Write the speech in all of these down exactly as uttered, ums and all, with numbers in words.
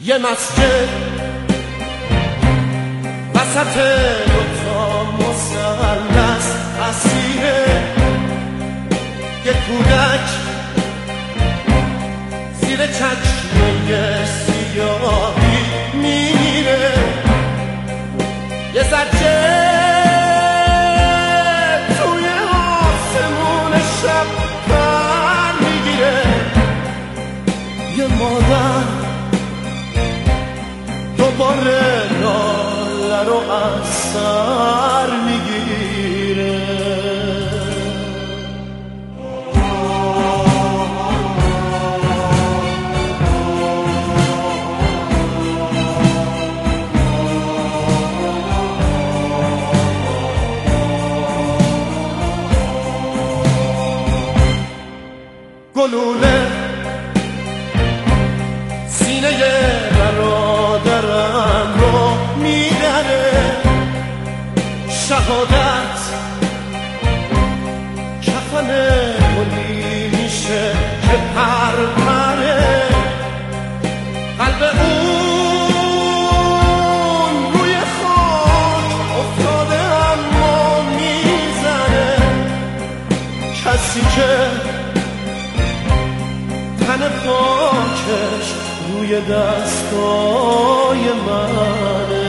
یه مسجد وسط دوتا مثلث اسیره، یه کودک زیر چشمه سیاهی میره، یه زرچه توی آسمون شب پر میگیره، یه مادر دوباره لاله رو از سر میگیره. گلوله سینه برادرم رو میدنه، شهادت کفن گلی میشه که پر پره، قلب اون روی خاک افتاده اما میزنه، کسی که تن پاکش روی دستای منه.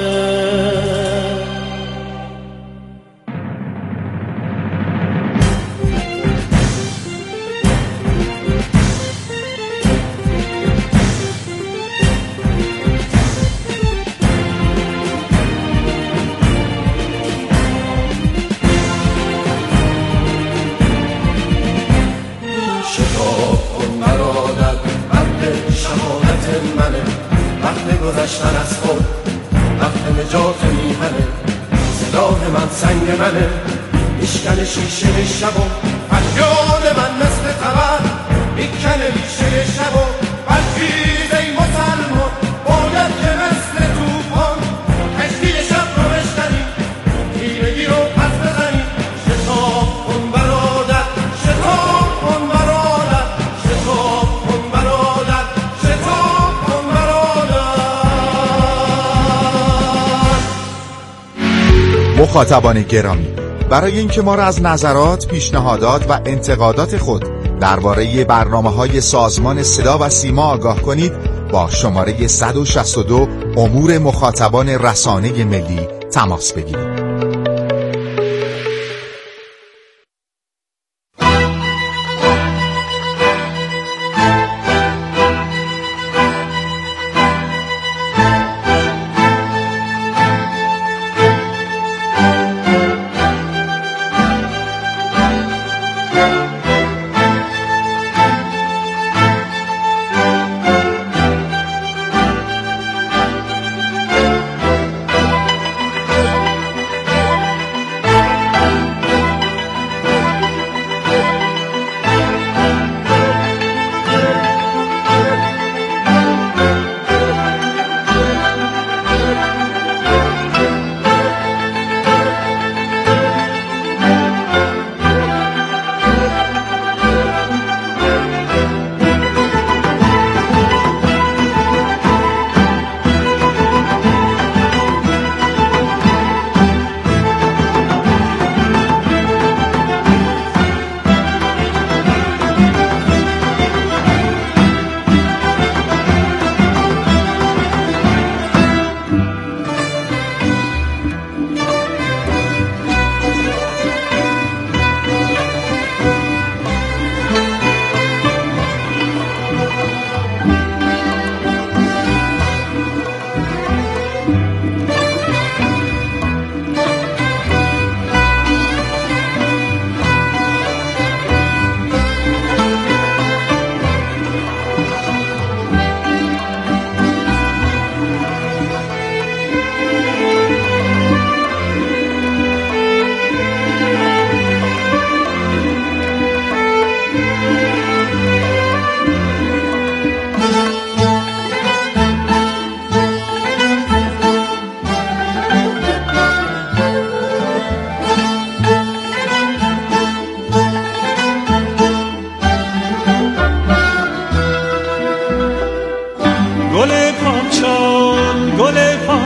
گذشتن از خود وقت نجات میهنه، سلاح من سنگ منه، میشکنه شیشه شب و فریاد من مثل تبر میکنه ریشه شب و برخیز ای مسلمان، باید که مثل توفان کشتی شب رو بشکنی، تیرگی رو پس بزنی، شتاب کن برادر، شتاب کن برادر، شتاب کن برادر، شتاب کن برادر. مخاطبان گرامی، برای اینکه ما را از نظرات، پیشنهادات و انتقادات خود درباره برنامه‌های سازمان صدا و سیما آگاه کنید، با شماره صد و شصت و دو امور مخاطبان رسانه ملی تماس بگیرید.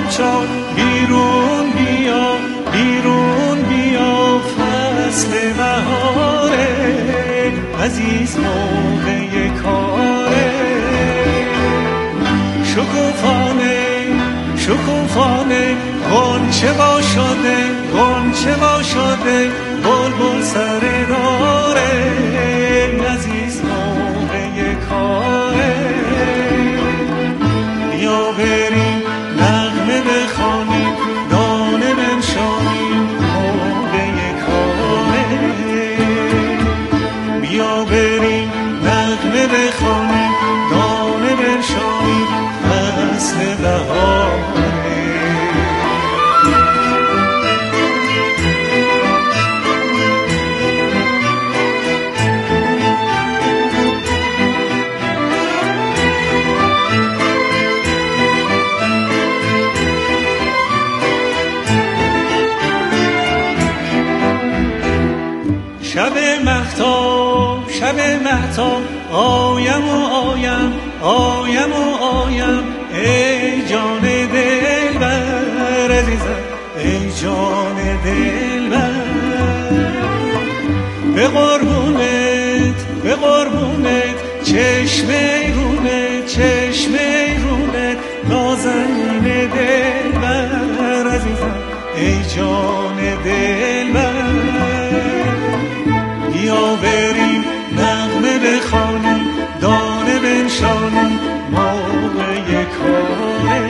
پامچال بیرون بیا بیرون بیا فصل بهاره عزیز موقع کاره شکوفانه شکوفانه غنچه با شده غنچه با شده بلبل سر داره عزیز موقع کاره بیا بریم نغمه بخوانیم دانه بنشانیم موقع کاره بیا بریم نغمه بخوانیم دانه بنشانیم فصل بهاره شب مهتاب شب مهتاب آیم و آیم آیم و آیم ای جان دلبر عزیزم ای جان دلبر به قربونت به قربونت چشم رونت چشم رونت نازنین دلبر عزیزم ای جان دلبر بیا بریم نغمه بخوانیم دانه بنشانیم موقع کاره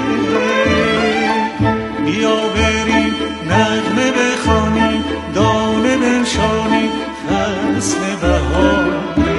بیا بریم نغمه بخوانیم دانه بنشانیم فصل بهاره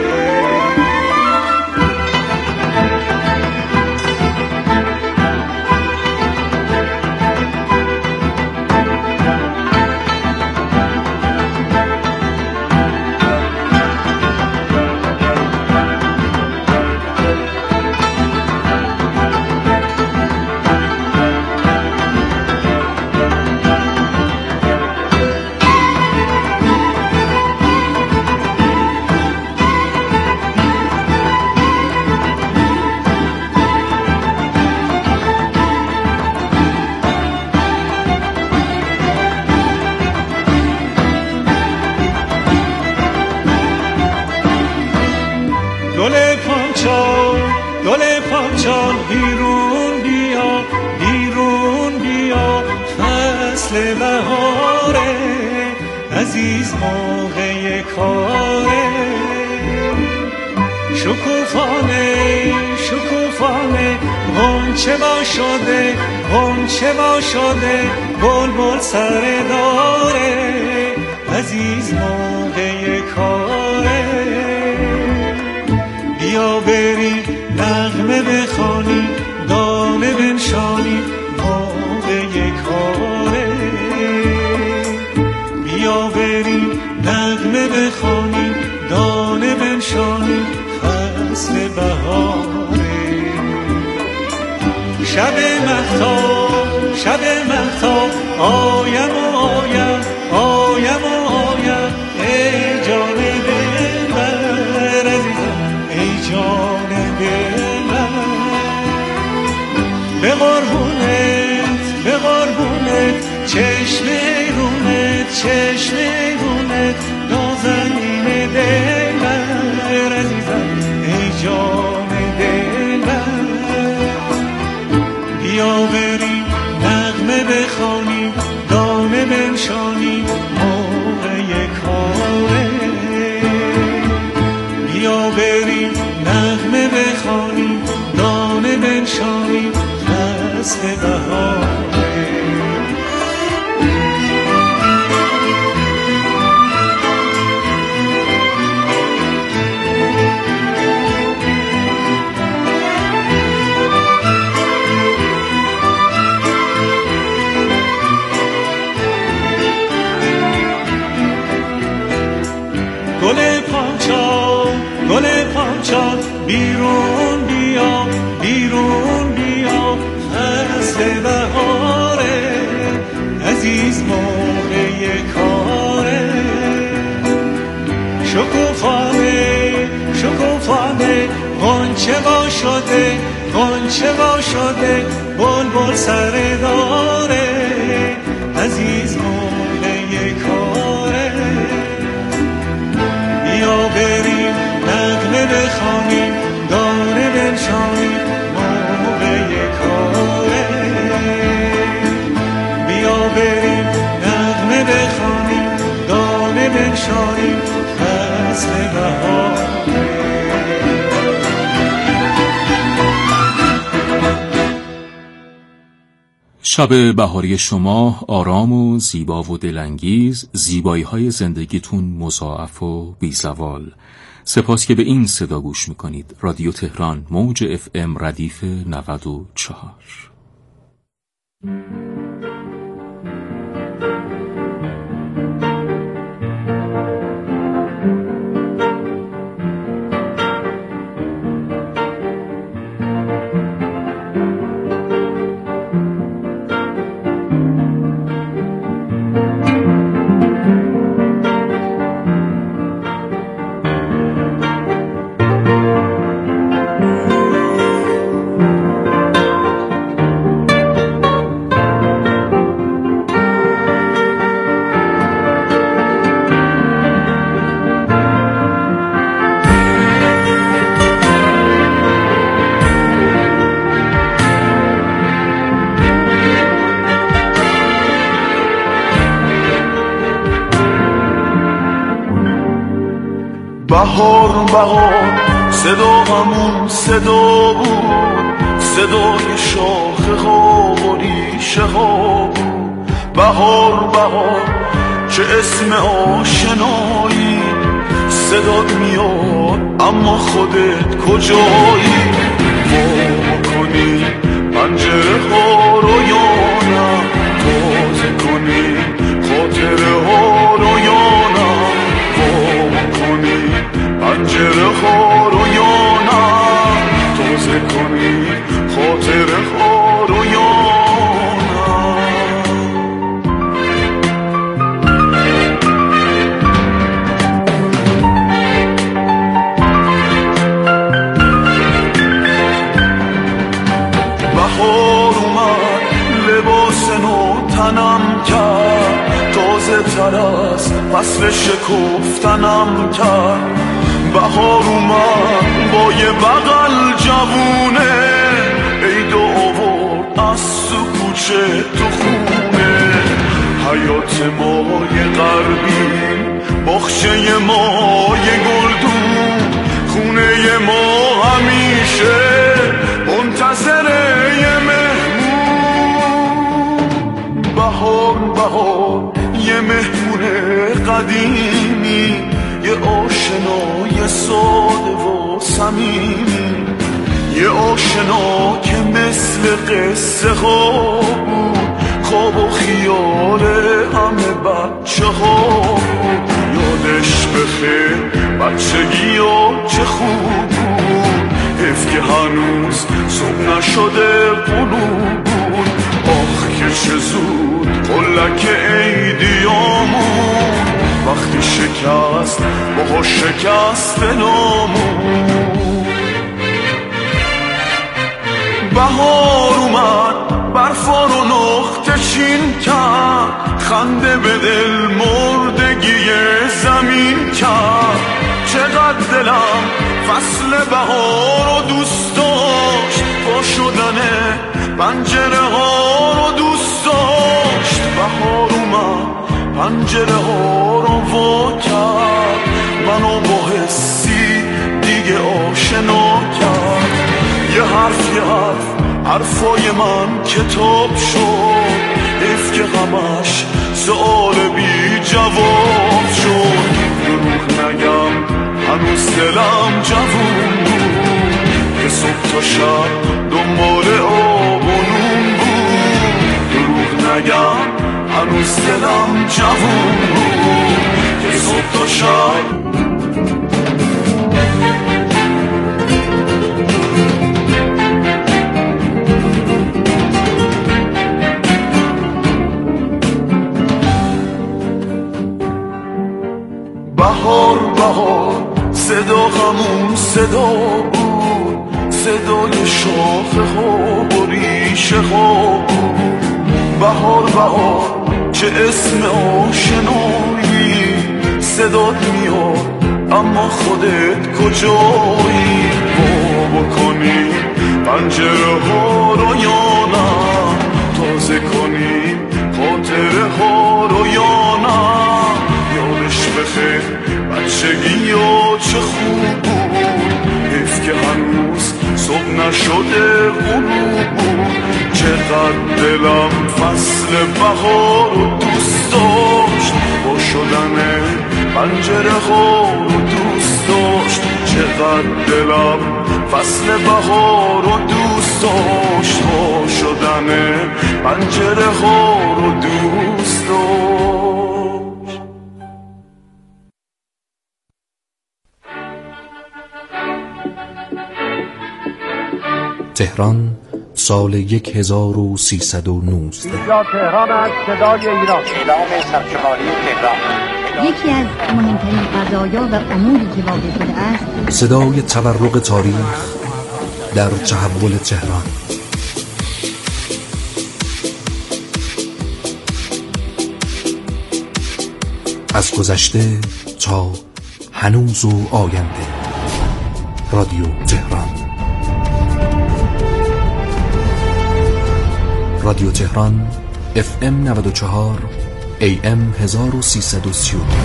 گل پامچال گل پامچال بیرون بیا بیرون بیا فصل بهاره عزیز موقع کاره شکوفانه شکوفانه غنچه با شده غنچه با شده بلبل سر داره عزیز موقع کاره بیا بریم نغمه بخوانیم دانه بنشانیم موقع کاره بیا بریم نغمه بخوانیم دانه بنشانیم فصل بهاره شب مهتاب شب مهتاب آیم و آیم آیم و آیم ای جان دلبر عزیزم ای جان دلبر به قربونت به قربونت چشم رونت چشم رونت نازنین دلبر عزیزم ای جان دلبر بیا بریم نغمه بخوانیم دانه بنشانیم موقع کاره بیا بریم نغمه بخوانیم دانه بنشانیم فصل بهاره گل پامچال گل پامچال بیرون بیا بیرون بیا فصل بهاره عزیز موقع کاره شکوفانه شکوفانه توفانه غنچه وا شده غنچه وا شده بلبل سر داره عزیز موله کاره بیا بریم نغمه بخوانیم دانه بنشانیم موقع کاره بیا بریم نغمه بخوانیم دانه بنشانیم فصل بهاره. شب بهاری شما آرام و زیبا و دلانگیز، زیبایی های زندگیتون مضاعف و بی‌زوال. سپاس که به این صدا گوش میکنید. رادیو تهران، موج اف ام ردیف نود و چهار. بهار بهار صدا همون صدا بود، صدای شاخه ها و ریشه ها بود. بهار بهار چه اسم آشنایی، صدات میاد اما خودت کجایی؟ وا کنی پنجره ها رو یا نه، تازه کنی خاطره ها رو یا نه، پنجره ها رو یا نه، تازه کنی خاطره ها رو یا نه. بهار اومد لباس نو تنم کرد، تازه تر از فصل شکفتنم کرد. بهار اومد با یه بغل جوونه، عید آورد از تو کوچه تو خونه. حیات ما یه غربی، باغچه ما یه گلدون، خونه ما همیشه منتظر یه مهمون. بهار بهار یه مهمون قدیمی، یه آشنای ساده و صمیمی، یه آشنا که مثل قصه ها بود، خواب و خیال همه بچه ها بود. یادش بخیر بچگی ها چه خوب بود، حیف که هنوز صبح نشده غروب بود. آخ که چه زود قلک عیدیامون، وقتی شکست باها شکست نامون. بهار اومد برفا رو نقطه چین کرد، خنده به دل مردگی زمین کرد. چقدر دلم فصل بهار رو دوست داشت، با شدن پنجره ها رو دوست داشت. بهار اومد پنجره ها رو وا کرد، منو با حسی دیگه آشنا کرد. یه حرف یه حرف حرفای من کتاب شد، حیف که همش سؤال بی جواب شد. دروغ نگم هنوز دلم جوون بود، که صبح تا شب دنبال آب و نون بود. دروغ نگم هنوز دلم جوون بود، که صبح تا شب. بهار بهار صدا همون صدا ها بود، صدای شاخه ها و ریشه ها بود. بهار بهار چه اسم آشنایی، صدات میاد اما خودت کجایی؟ با بکنیم پنجره ها رو یا نه، تازه کنیم خاطره ها رو یا نه. یادش بخیر بچگی یا چه خوب بود، حیف که هنوز صبح نشده غروب بود. چقدر دلم فصل بهار رو دوست داشت، با شدن پنجره ها رو دوست داشت. چقدر دلم فصل بهار رو دوست داشت، با شدن پنجره ها رو دوست داشت. تهران سال یک هزار و سیصد و نوزده. اینجا تهران است، صدای ایران. اعلام سرشماری تهران. یکی از مهمترین قضایا و اموری که واقع شده است، صدای تورق تاریخ در تحول تهران. از گذشته تا هنوز و آینده. رادیو تهران. رادیو تهران اف ام نود و چهار ای ام هزار و سیصد و سی و دو.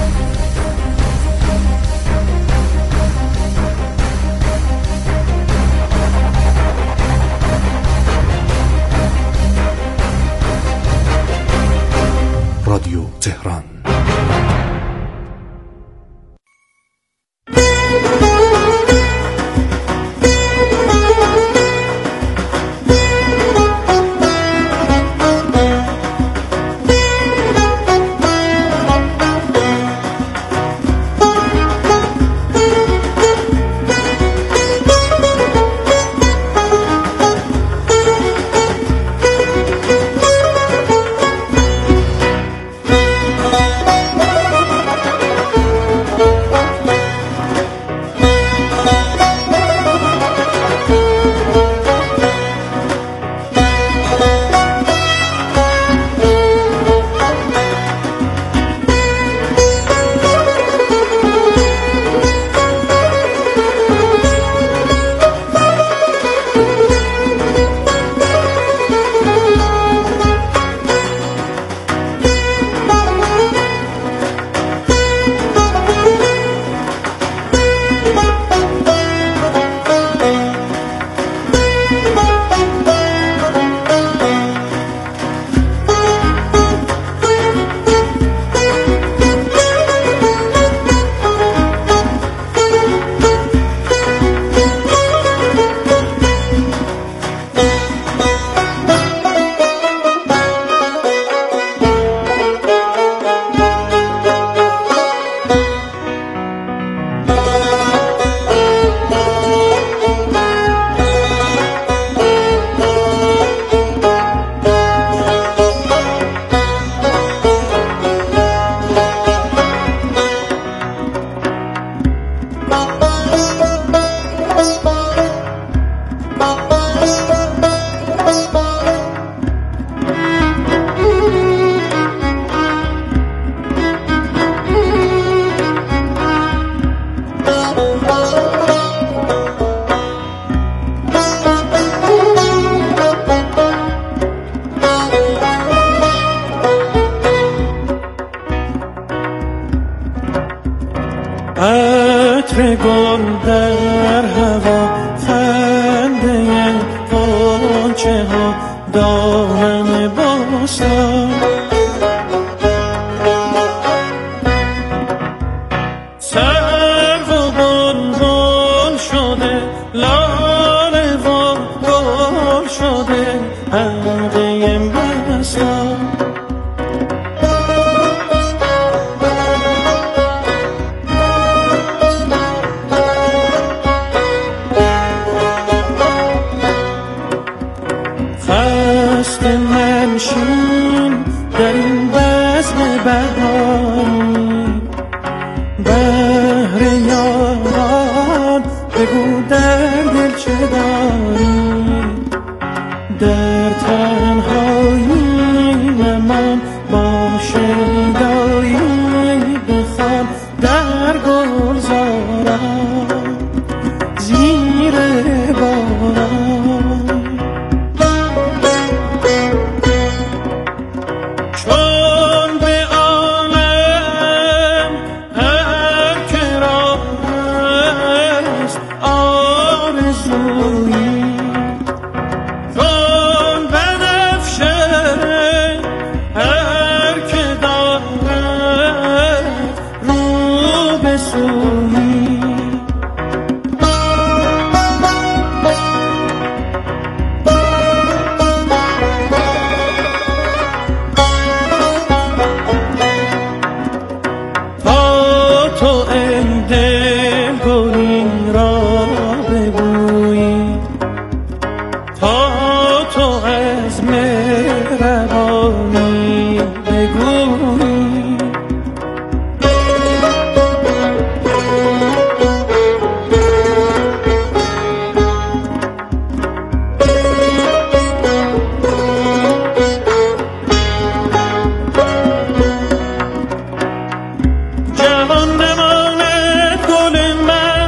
رادیو تهران. عطر گل در هوا، خنده غنچه ها، دامن بوستان، سرو و بلبل شده، لاله و گل شده، حلقه مستان. در دل چه داری؟ در تنهایی من با شیدایی بخوان در گلزارم زیر باران. چون به عالم هر که را هست آرزویی، چون بنفشه هر که دارد رو به سویی. تو ای دل گلی را بگویی، تا تو از مهربانی بگویی. جهان نماند گل من،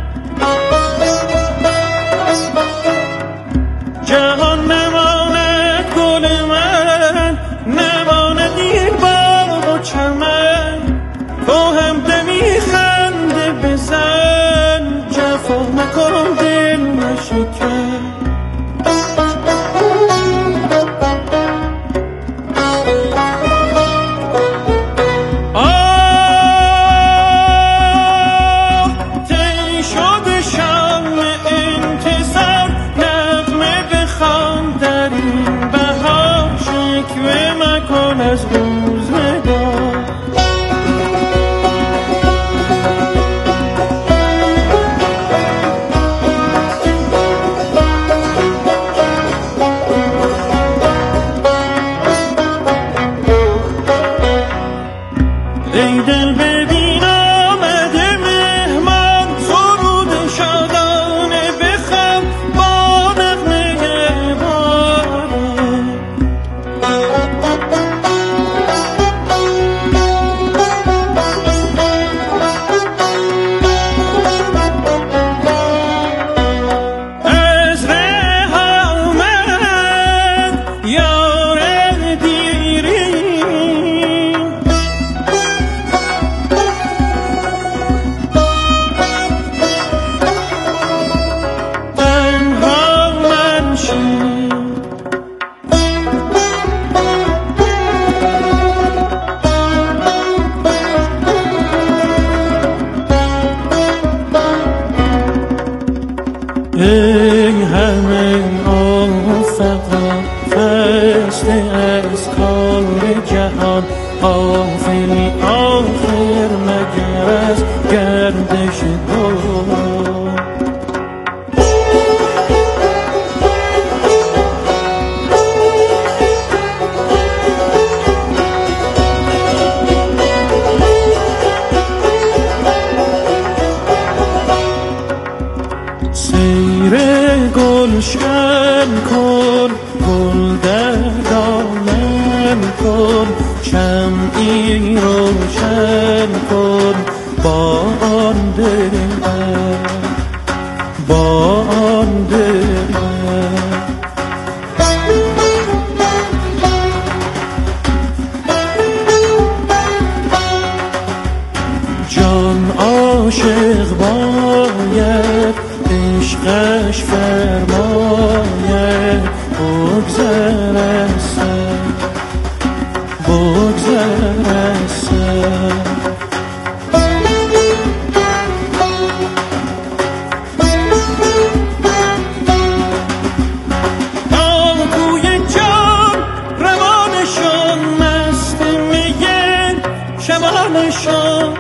جهان نماند گل من، نماند این باغ و چمن. تو هم دمی خنده بزن، جفا مکن دل نشکن. از روزگار ای دل ببین آمده مهمان، سرود شادانه بخوان با نغمه باران. ای همه آفقا خسته از کار جهان، غافلی آخر مگر از گردش دور. سیر گلشن کن، گل در دامن کن، شمعی روشن کن با آن دل من، با آن دل من. جان عاشق باید عشقش فرماید، بگذر از سر، بگذر از سر. تا کوی جان روانشان مست میگن شبانشان.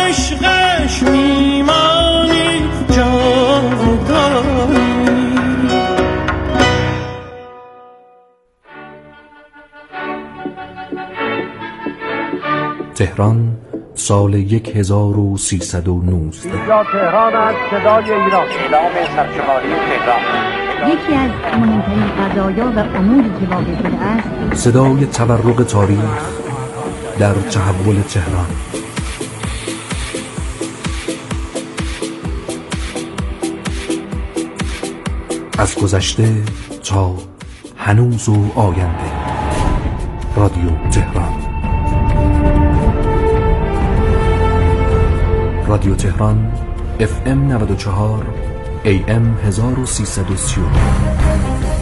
عشقش میمانی جاودانی. تهران سال یک هزار و سیصد و نوزده. اینجا تهران است، صدای ایران. اعلام سرشماری تهران. یکی از مهمترین قضایا و اموری که واقع شده است صدای تورق تاریخ در تحول تهران. از گذشته تا هنوز و آینده. رادیو تهران. رادیو تهران اف ام نود و چهار ای ام هزار و سیصد و سی و نه.